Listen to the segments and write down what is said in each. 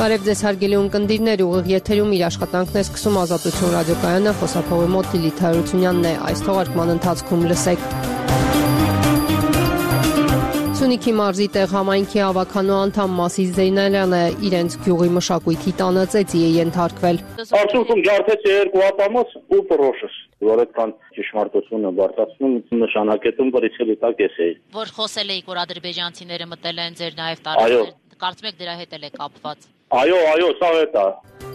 Բարև ձեզ հարգելի ունկնդիրներ, ուղիղ եթերում իր աշխատանքն է սկսում Ազատություն ռադիոկայանը, խոսափողի մոտ Լիլիթ Հարությունյանն է, այս թողարկման ընթացքում լսեք։ Սյունիքի մարզի տեղ համայնքի ավականու անդամ Մասիս Զեյնալյանը իրենց գյուղի մշակույթի տանը ծեծի է ենթարկվել։ Արդյունքում ջարդեց երկու ապամոց ու պրոշս, որ այդքան ճշմարտությունը բարձրացնում նշանակետում բրիցելի տակ էսեի։ Որ խոսել էիք, որ ադրբեջանցիները մտել են ձեր նաև տարածքներ, կարծում եք դրա հետ էլ է կապված։ Այո, սա է։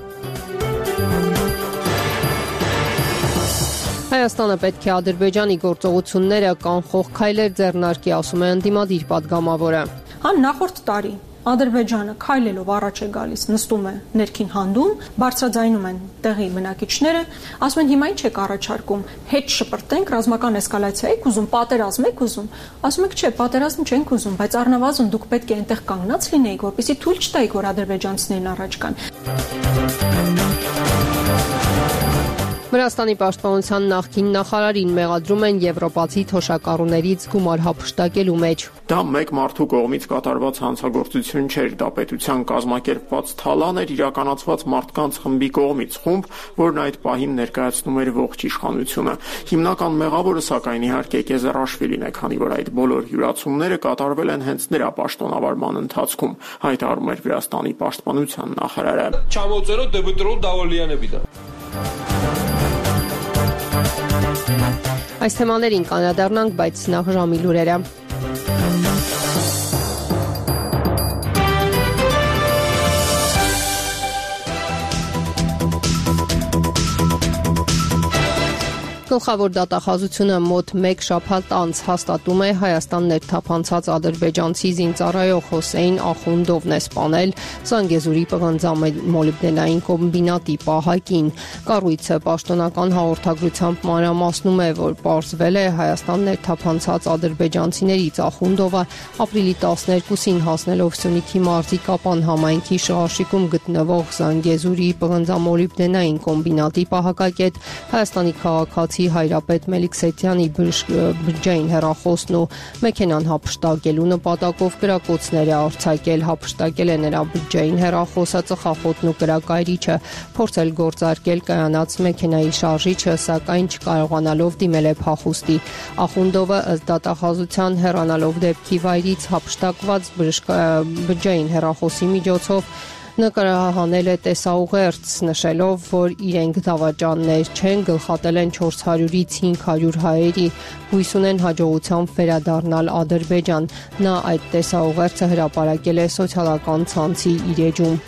Հայաստանը պետք է Ադրբեջանի գործողությունները կանխող քայլեր ձեռնարկի, ասում է ընդդիմադիր պատգամավորը։ Նախորդ տարի Ադրբեջանը քայլելով առաջ է գալիս, նստում է ներքին հանդում, բարձրաձայնում են տեղի բնակիչները, ասում են հիմա ինչ եք առաջարկում, հետ շպրտենք, ռազմական էսկալացիա եք ուզում, պատերազմ եք ուզում, ասում եք չէ, պատերազմ չենք ուզում, բայց առնվազն դուք պետք է այնտեղ կանգնած լինեիք, որպեսզի թույլ չտայիք, որ ադրբեջանցիներն առաջ գան։ Վրաստանի պաշտպանության նախկին նախարարին մեղադրում են եվրոպացի թոշակառուներից գումար հափշտակելու մեջ։ Դա մեկ մարդու կողմից կատարված հանցագործություն չէր, դա պետության կազմակերպված թալան էր իրականացված մարդկանց խմբի կողմից, խումբ, որն այդ պահին ներկայացնում էր ողջ իշխանությունը։ Հիմնական մեղավորը սակայն իհարկե Կեզարաշվիլին է, քանի որ այդ բոլոր յուրացումները կատարվել են հենց նրա պաշտոնավարման ընթացքում, հայտարարում էր Վրաստանի պաշտպանության նախարարը։ Այս թեմաներին կանրադառնանք, բայց նախ ժամի լուրերը։ Գլխավոր դատախազությունը մոտ 1 շաբաթ անց հաստատում է Հայաստան ներթափանցած ադրբեջանցի զինծառայող Հոսեյն Ախունդովն է սպանել Զանգեզուրի պղնձամոլիբդենային կոմբինատի պահակին։ Կառույցը պաշտոնական հաղորդագրությամբ մանրամասնում է, որ պարզվել է Հայաստան ներթափանցած ադրբեջանցիներից Ախունդովը ապրիլի 12-ին հասնելով Սյունիքի մարզի Կապան համայնքի շղարշիկում գտնվող Զանգեզուրի պղնձամոլիբդենային կոմբինատի պահակակետ Հայաստանի քաղաքացի Հայրապետ Մելիքսեթյանի բջջային հեռախոսն ու մեքենան հափշտակելու նպատակով կրակոցներ է արձակել, հափշտակել է նրա բջջային հեռախոսը, ծխախոտն ու կրակայրիչը, փորձել գործարկել կայանած մեքենայի շարժիչը, սակայն չկարողանալով դիմել է փախուստի։ Ախունդովը ըստ դատախազության հեռանալով դեպքի վայրից հափշտակված բջջային հեռախոսի միջոցով նկարահանել է տեսաուղերձ, նշելով, որ իրենք դավաճաններ չեն, գլխատել են 400-ից 500 հայերի, հույս ունեն հաջողությամբ վերադառնալ Ադրբեջան։ Նա այդ տեսաուղերձը հրապարակել է սոցիալական ցանցի իր էջում։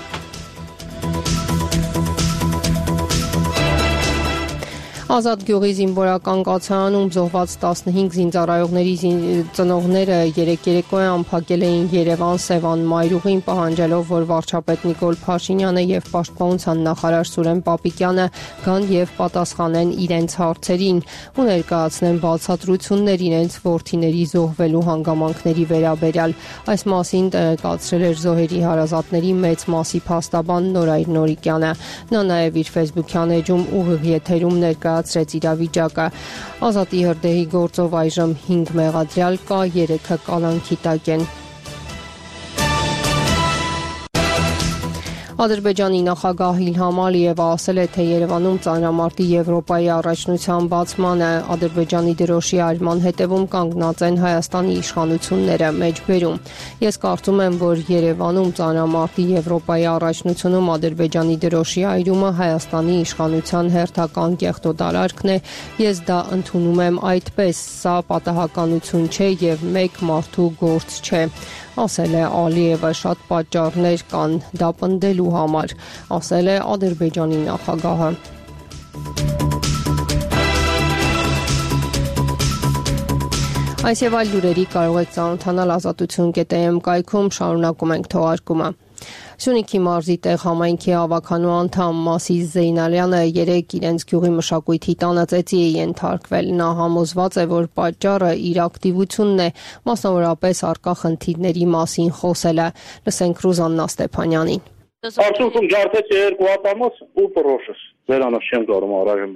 Ազատ գյուղի զինվորական կացարանում զոհված 15 զինծառայողների ծնողները երեկ երեկոյան փակել էին Երևան Սևան մայրուղին, պահանջելով, որ վարչապետ Նիկոլ Փաշինյանը եւ պաշտպանության նախարար Սուրեն Պապիկյանը գան եւ պատասխանեն իրենց հարցերին ու ներկայացնեն բացատրություններ իրենց որդիների զոհվելու հանգամանքների վերաբերյալ։ Այս մասին տեղեկացրել էր զոհերի հարազատների մեծ մասի փաստաբան Նորայր Նորիկյանը։ Նա նաեւ իր Facebook-յան էջում ուղիղ եթերում ներկայացրեց իրավիճակը։ Ազատի հրդեհի գործով այժմ 5 մեղադրյալ կա, 3-ը կալանքի տակ են։ Ադրբեջանի նախագահ Իլհամ Ալիևը ասել է, թե Երևանում ծանրամարտի Եվրոպայի առաջնության բացմանը Ադրբեջանի դրոշի այրման հետևում կանգնած են Հայաստանի իշխանությունները, մեջբերում։ Ես կարծում եմ, որ Երևանում ծանրամարտի Եվրոպայի առաջնությունում Ադրբեջանի դրոշի այրումը Հայաստանի իշխանության հերթական կեղտոտարարքն է, ես դա ընդունում եմ այդպես, սա պատահականություն չէ եւ մեկ մարդու գործ չէ, ասել է Ալիևը, շատ պատճառներ կան դա պնդելու համար, ասել է Ադրբեջանի նախագահը։ Այս եւ այլ լուրերի կարող եք ծանոթանալ azatutun.am կայքում, շարունակում ենք թողարկումը։ Սյունիքի մարզի տեղ համայնքի ավականու անդամ Մասիս Զեյնալյանը երեկ իրենց գյուղի մշակույթի տանը ծեծի է ենթարկվել։ Նա համոզված է, որ պատճառը իր ակտիվությունն է, մասնավորապես առկա խնդիրների մասին խոսելը։ Լսենք Ռուզաննա Ստեփանյանին։ Արդյունքում ջարդեց երկու ապամոց ու պրոշս։ Ձերանով չեմ կարող առայժմ բաց։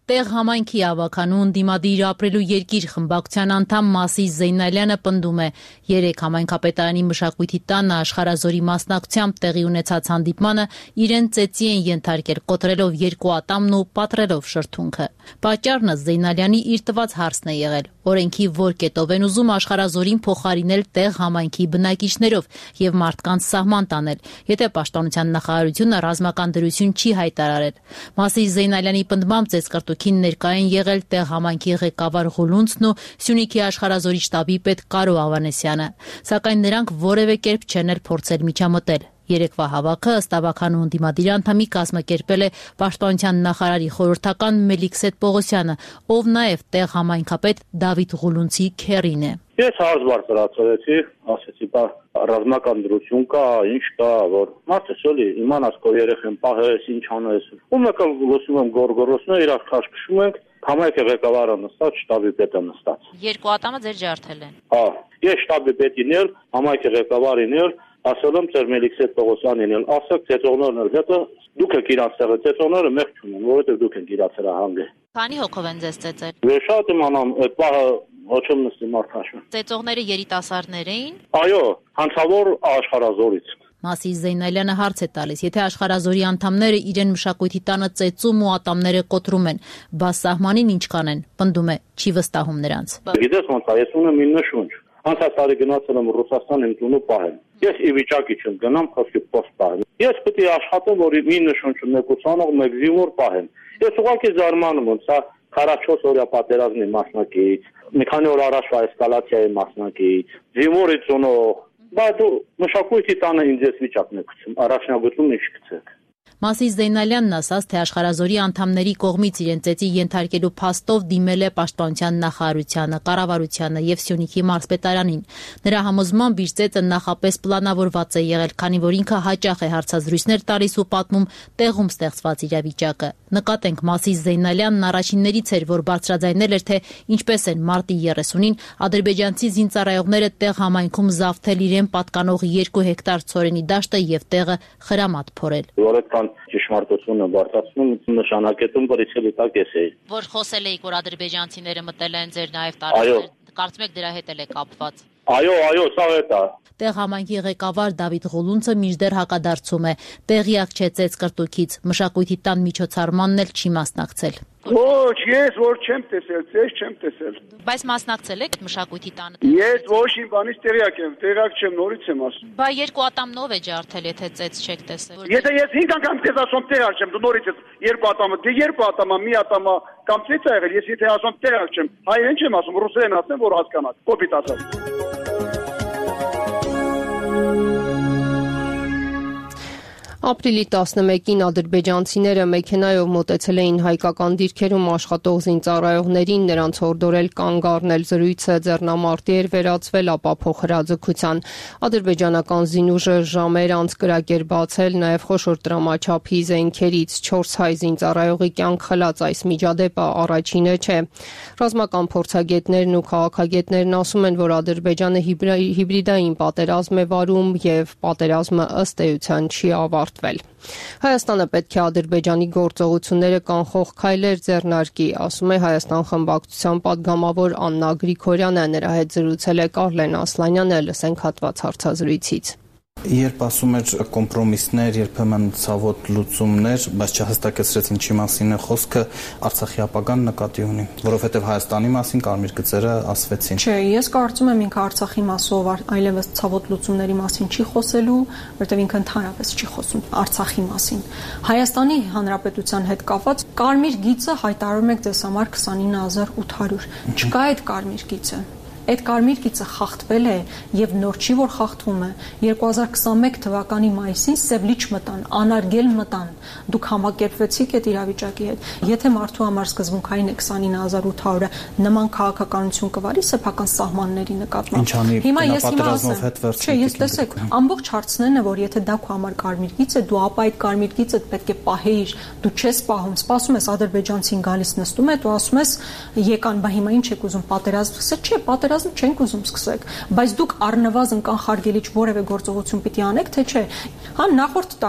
Տեղ համայնքի ավականու ընդդիմադիր ապրելու երկիր խմբակցության անդամ Մասիս Զեյնալյանը պնդում է, 3 համայնքապետարանի մշակույթի տանը աշխարհազորի մասնակցությամբ տեղի ունեցած հանդիպմանը իրեն ծեծի են ենթարկել կոտրելով 2 ատամն ու պատռելով շրթունքը։ Պատճառն Զեյնալյանի իր տված հարցն է եղել. օրենքի որ կետով են ուզում աշխարհազորին փոխարինել տեղ համայնքի բնակիչներով եւ մարդկանց սահման տանել, եթե պաշտպանության նախարարությունը ռազմական դրություն չի հայտարարել։ Մասիս Զեյնալյանի պնդմամբ ծեծկրտուքին ներկա են եղել տեղ համայնքի ղեկավար Ղուլունցն ու Սյունիքի աշխարհազորի շտաբի պետ Կարո Ավանեսյանը, սակայն նրանք որևէ կերպ չեն էլ փորձել միջամտել։ Երեկվա հավաքը ըստ ավականու ընդդիմադիր անդամի կազմակերպել է պաշտպանության նախարարի խորհրդական Մելիքսեթ Պողոսյանը, ով նաև տեղ համայնքապետ Դավիթ Ղուլունցի քեռին է։ Ես հարց բարձրացրեցի, ասեցի, բա ռազմական դրություն կա, ինչ կա, որ մարդը շոլի իմանաս քո երեխեն պահես, ինչ անես։ Ու մեկը լսում եմ գորգորոսն է, իրար քաշքշում ենք, համայնքի ղեկավարը նստած, շտաբի պետը նստած։ 2 ատամը ձեր ջարդել են։ Հա, ես շտաբի պետին էլ, համայնքի ղեկավարին էլ ասել եմ ծեր Մելիքսեթ Պողոսյանին էլ, ասեք ծեծողներն էլ հետո դուք եք իրաց տեղը ծեծողները մեղք չունեն, որովհետև դուք եք իրաց հրահանգել։ Քանի հոգով են ձեզ ծեծել։ Ես շատ իմանամ, այդ պահը ոչմ նստի մարդաշը։ Ծեծողները երիտասարդներ էին։ Այո, հանցավոր աշխարհազորից։ Մասիս Զեյնալյանը հարց է տալիս, եթե աշխարհազորի անդամները իրեն մշակույթի տանը ծեծում ու ատամները կոտրում են, բա սահմանին ինչ կանեն, պնդում է, չի վստահում նրանց։ Գիտես ոնց է, ես ունեմ 9 շունչ։ Անցած տարի գնացել եմ Ռուսաստան իմ տունը պահեմ։ Ես ի վիճակի չեմ գնամ խոսքի post պահեմ։ Ես պետք է աշխատեմ, որ 9 շունչը մեկուսանող մեկ զինվոր պահեմ։ Ես ուղղակի զարմանում եմ, սա 44 օրյա պատերազմի մասնակից, մի քանի օր առաջվա էսկալացիայի մասնակից, զինվորի ծնող, բայց դու մշակույթի տանը ինձ ես վիճակն եք գցում, առաջնագծում ինչ գցեք։ Մասիս Զեյնալյանն ասաց, թե աշխարհազորի անդամների կողմից իրեն ծեծի ենթարկելու փաստով դիմել է պաշտպանության նախարարությանը, կառավարությանը եւ Սյունիքի մարզպետարանին։ Նրա համոզմամբ իր ծեծը նախապես պլանավորված է եղել, քանի որ ինքը հաճախ է հարցազրույցներ տալիս ու պատմում տեղում ստեղծված իրավիճակը։ Նկատենք, Մասիս Զեյնալյանն առաջիններից էր, որ բարձրաձայնել էր, թե ինչպես են մարտի 30-ին ադրբեջանցի զինծառայողները տեղ համայնքում զավթել իրեն պատկանող 2 հեկտար ցորենի դաշտը եւ տեղը խրամատ փորել։ Ճշմարտությունը բարձրացնում նշանակետում բրիցելի տակ ես էի։ Որ խոսել էիք, որ ադրբեջանցիները մտել են ձեր նաև տարածքներ, կարծում եք դրա հետ էլ է կապված։ Այո, սա է դա։ Տեղ համայնքի ղեկավար Դավիթ Ղուլունցը մինչդեռ հակադարձում է, տեղյակ չէ ծեծկրտուքից, մշակույթի տան միջոցառմանն էլ չի մասնակցել։ Ոչ, ես որ չեմ տեսել, ես չեմ տեսել։ Բայց մասնակցել եք մշակույթի տանը։ Ես ոչ իմ բանից տեղյակ չեմ, նորից եմ ասում։ Բա 2 ատամնով է ջարդել, եթե ծեծ չեք տեսել։ Եթե ես 5 անգամ քեզ ասում տեղյակ չեմ, դու նորից ես 2 ատամը, դե 2 ատամը, մի ատամը կամ ծեծ ա եղել, ես եթե ասում տեղյակ չեմ, հայերեն չեմ ասում, ռուսերեն ասեմ, որ հասկանաք, կոպիտ ասած։ Ապրիլի 11-ին ադրբեջանցիները մեքենայով մոտեցել էին հայկական դիրքերում աշխատող զինծառայողներին, նրանց հորդորել կանգ առնել, զրույցը ձեռնամարտի էր վերածվել ապափոխ հրաձգության։ Ադրբեջանական զինուժը ժամեր անց կրակ էր բացել նաև խոշոր տրամաչափի զենքերից, 4 հայ զինծառայողի կյանք խլած այս միջադեպը առաջինը չէ։ Ռազմական փորձագետներն ու քաղաքագետներն ասում են, որ Ադրբեջանը հիբրիդային պատերազմ է վարում եւ պատերազմը ըստ էության չի ավարտվել։ Հայաստանը պետք է Ադրբեջանի գործողությունները կանխող քայլեր ձեռնարկի, ասում է Հայաստան խմբակցության падգամավոր Աննա Գրիգորյանը, նրա հետ զրուցել է Կարլեն Ասլանյանը, լսենք հատված հարցազրույցից։ Երբ ասում էր կոմպրոմիսներ, երբեմն ցավոտ լուծումներ, բայց չհստակեցրեց ինչի մասին է խոսքը, Արցախի ապագան նկատի ունի, որովհետև Հայաստանի մասին կարմիր գծերը ասվեցին։ Չէ, ես կարծում եմ ինքը Արցախի մասով այլևս ցավոտ լուծումների մասին չի խոսելու, որովհետև ինքը ընդհանրապես չի խոսում Արցախի մասին։ Հայաստանի Հանրապետության հետ կապված կարմիր գիծը հայտարարում եք ձեզ համար 29800։ Չկա այդ կարմիր գիծը։ Այդ կարմիր գիծը խախտվել է եւ նոր չի որ խախտվում է 2021 թվականի մայիսին Սևլիչ մտան, անարգել մտան, դուք համակերպվեցիք այդ իրավիճակի հետ։ Եթե մարդու համար սկզբունքային է 29800-ը նման քաղաքականություն կվարի սեփական սահմանների նկատմամբ։ Հիմա ես ասեմ, չէ, ես տեսեք, ամբողջ հարցն է, որ եթե դա քո համար կարմիր գիծ է, դու ապա այդ կարմիր գիծը պետք է պահեիր, դու չես պահում, սպասում ես ադրբեջանցին գալիս նստում է, դու ասում ես եկան, բա հիմա ինչ եք ուզում պատերազմ սկսել, չէ, պատերազմ չենք ուզում սկսեք, բայց դուք առնվազն կանխարգելիչ որևէ գործողություն պիտի անեք, թե չէ։ Հա նախորդ տարի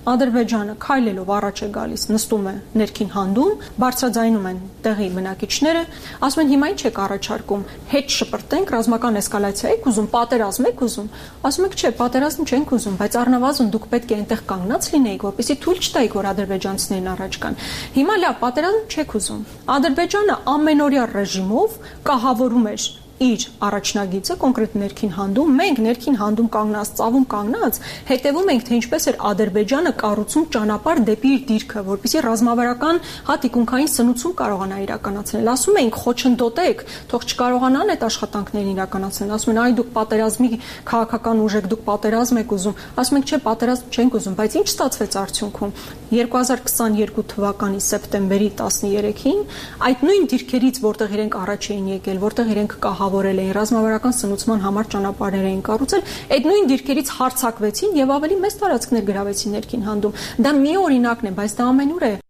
Ադրբեջանը քայլելով առաջ է գալիս, նստում է ներքին հանդում, բարձրաձայնում են տեղի բնակիչները, ասում են հիմա ինչ եք առաջարկում, հետ շպրտենք, ռազմական էսկալացիա եք ուզում, պատերազմ եք ուզում, ասում եք չէ, պատերազմ չենք ուզում, բայց առնվազն դուք պետք է այնտեղ կանգնած լինեիք, որպեսզի թույլ չտայիք, որ ադրբեջանցիներն առաջ գան։ Հիմա լավ, պատերազմ չեք ուզում։ Ադրբեջանը ամենօրյա ռեժիմով կահավորում էր իր առաջնագիծը կոնկրետ ներքին հանդում, մենք ներքին հանդում կանգնած, ծավում կանգնած, հետևում ենք, թե ինչպես էր Ադրբեջանը կառուցում ճանապարհ դեպի իր դիրքը, որպեսզի ռազմավարական հատիկունքային սնուցում կարողանա իրականացնել։ Ասում ենք, խոչընդոտեք, թող չկարողանան այդ աշխատանքներն իրականացնել։ Ասում են, այ դուք պատերազմի քաղաքական ուժ եք, դուք պատերազմ եք ուզում։ Ասում ենք, չէ, պատերազմ չենք ուզում, բայց ինչ ստացվեց արդյունքում։ 2022 թվականի սեպտեմբերի 13-ին այդ նույն դիրքերից, որտեղ իրենք առաջ էին եկել, որտեղ իրենք կահավորել էին, ռազմավարական սնուցման համար ճանապարհներ էին կառուցել, այդ նույն դիրքերից հարձակվեցին եւ ավելի մեծ տարածքներ գրավեցին ներքին հանդում։ Դա մի օրինակն է, բայց դա ամենուր է։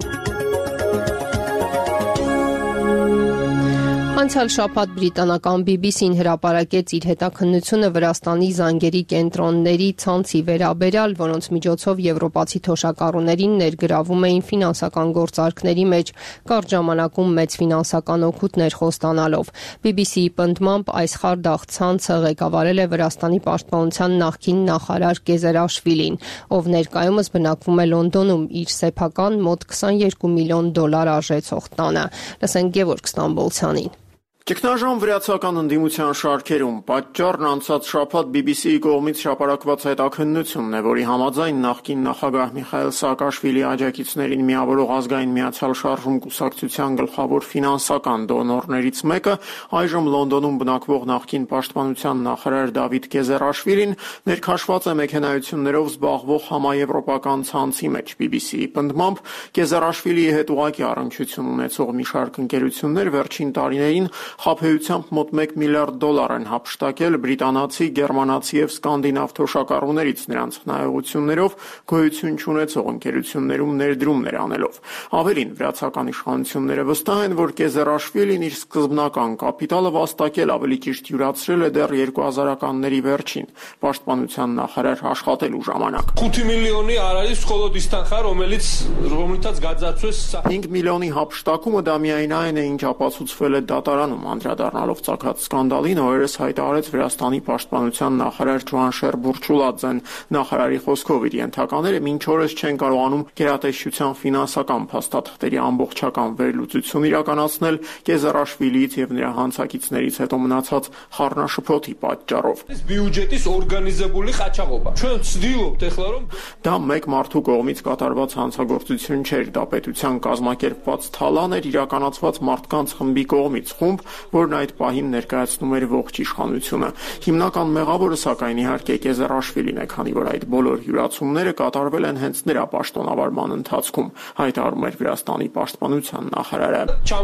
Անցյալ շաբաթ բրիտանական BBC-ն հրապարակեց իր հետաքննությունը Վրաստանի զանգերի կենտրոնների ցանցի վերաբերյալ, որոնց միջոցով եվրոպացի թոշակառուներին ներգրավում էին ֆինանսական գործարքների մեջ, կարճ ժամանակում մեծ ֆինանսական օգուտներ խոստանալով։ BBC-ի պնդմամբ այս խարդախ ցանցը ղեկավարել է Վրաստանի պաշտպանության նախկին նախարար Գեզերաշվիլին, ով ներկայումս բնակվում է Լոնդոնում իր սեփական մոտ $22 միլիոն արժեցող տանը։ Լսենք Գևորգ Ստամբոլցյանին։ Ճգնաժամ վրացական ընդդիմության շարքերում պատճառն անցած շաբաթ BBC-ի կողմից հրապարակված հետաքննությունն է, որի համաձայն նախկին նախագահ Միխայել Սաակաշվիլի աջակիցներին միավորող ազգային միացյալ շարժում կուսակցության գլխավոր ֆինանսական դոնորներից մեկը, այժմ Լոնդոնում բնակվող նախկին պաշտպանության նախարար Դավիթ Գեզերաշվիլին ներքաշված է մեքենայություններով զբաղվող համաեվրոպական ցանցի մեջ։ BBC-ի պնդմամբ Գեզերաշվիլիի հետ ուղղակի առնչություն ունեցող մի շարք ընկերություններ վերջին տարիներին խաբեությամբ մոտ $1 միլիարդ են հափշտակել բրիտանացի, գերմանացի եւ սկանդինավ թոշակառուներից նրանց խնայողություններով գոյություն չունեցող ընկերություններում ներդրումներ անելով։ Ավելին, վրացական իշխանությունները վստահ են, որ Գեզերաշվիլին իր սկզբնական կապիտալը վաստակել, ավելի ճիշտ յուրացրել է դեռ 2000-ականների վերջին պաշտպանության նախարար աշխատելու ժամանակ։ 5 միլիոնի արարից խոլոդիստան խար, romlitaz գadzացուես 5 միլիոնի հափշտակումը դա միայն այն է, ինչ ապացուցվել է դատարանում։ Անդրադառնալով ծագած սկանդալին, օրերս հայտարարեց Վրաստանի պաշտպանության նախարար Ջուանշեր Բուրչուլաձեն։ Նախարարի խոսքով իր ենթակաները մինչ օրս չեն կարողանում գերատեսչության ֆինանսական փաստաթղթերի ամբողջական վերլուծություն իրականացնել Գեզերաշվիլիից եւ նրա հանցակիցներից հետո մնացած խառնաշփոթի պատճառով։ Բյուջետից օրգանիզებული խաչաղոբա։ Ჩვენ ցդիլոb տեխլարում դա մեկ մարդու կողմից կատարված հանցագործություն չէր, դա պետության կազմակերպված թալան էր իրականացված մարդկանց խմբի կողմից, խումբ, որն այդ պահին ներկայացնում էր ողջ իշխանությունը։ Հիմնական մեղավորը սակայն իհարկե Գեզերաշվիլին է, քանի որ այդ բոլոր յուրացումները կատարվել են հենց նրա պաշտոնավարման ընթացքում, հայտարարում էր Վրաստանի պաշտպանության նախարարը։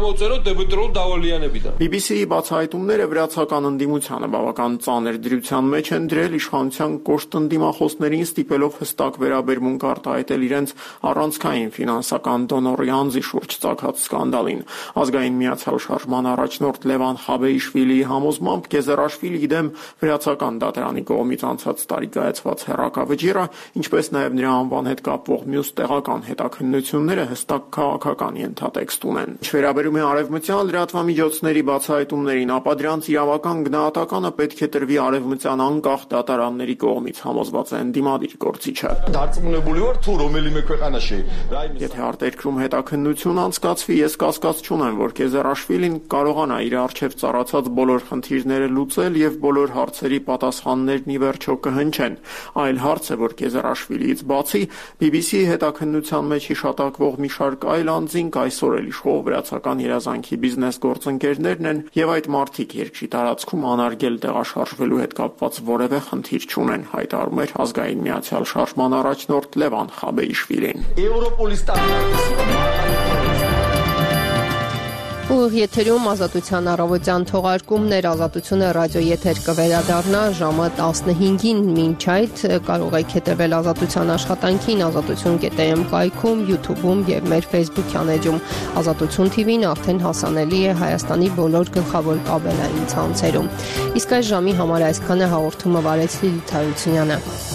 BBC-ի բացահայտումները վրացական ընդդիմությանը բավական ծանր դրության մեջ են դրել, իշխանության կոշտ ընդդիմախոսներին ստիպելով հստակ վերաբերմունք արտահայտել իրենց առանցքային ֆինանսական դոնորի անձի շուրջ ծագած սկանդալին։ Ազգային միացյալ շարժման առաջնորդ Լևան Խաբեիշվիլիի համոզմամբ Գեզերաշվիլիի դեմ վրացական դատարանի կողմից անցած տարի կայացված հեռակավճիռը, ինչպես նաև նրա անվան հետ կապվող մյուս տեղական հետաքննությունները հստակ քաղաքական ենթատեքստ ունեն։ Վերաբերում է արևմտյան լրատվամիջոցների բացահայտումներին, ապա դրանց իրավական գնահատականը պետք է տրվի արևմտյան անկախ դատարանների կողմից, համոզված է ընդդիմադիր գործիչը։ Եթե արտերկրում հետաքննություն անցկացվի, ես կասկած չունեմ, որ Գեզերաշվիլին կարողանա իր առջև ծառացած բոլոր խնդիրները լուծել եւ բոլոր հարցերի պատասխաններն ի վերջո կհնչեն։ Այլ հարց է, որ Գեզերաշվիլիից բացի BBC-ի հետաքննության մեջ հիշատակվող մի շարք այլ անձինք այսօր էլ իշխող վրացական երազանքի բիզնես գործընկերներն են եւ այդ մարդիկ երկրի տարածքում անարգել տեղաշարժվելու հետ կապված որևէ խնդիր չունեն, հայտարարում էր ազգային միացյալ շարժման առաջնորդ Լևան Խաբեիշվիլին։ Ուղիղ եթերում Ազատության առավոտյան թողարկումներ, Ազատությունը ռադիոեթեր կվերադառնա ժամը 15-ին, մինչ այդ կարող եք հետևել Ազատության աշխատանքին azatun.am կայքում, YouTube-ում եւ մեր Facebook-յան էջում։ Ազատություն TV-ն արդեն հասանելի է Հայաստանի բոլոր գլխավոր կաբելային ցանցերում։ Իսկ այս ժամի համար այսքանը, հաղորդումը վարեց Լիլիթ Հարությունյանը։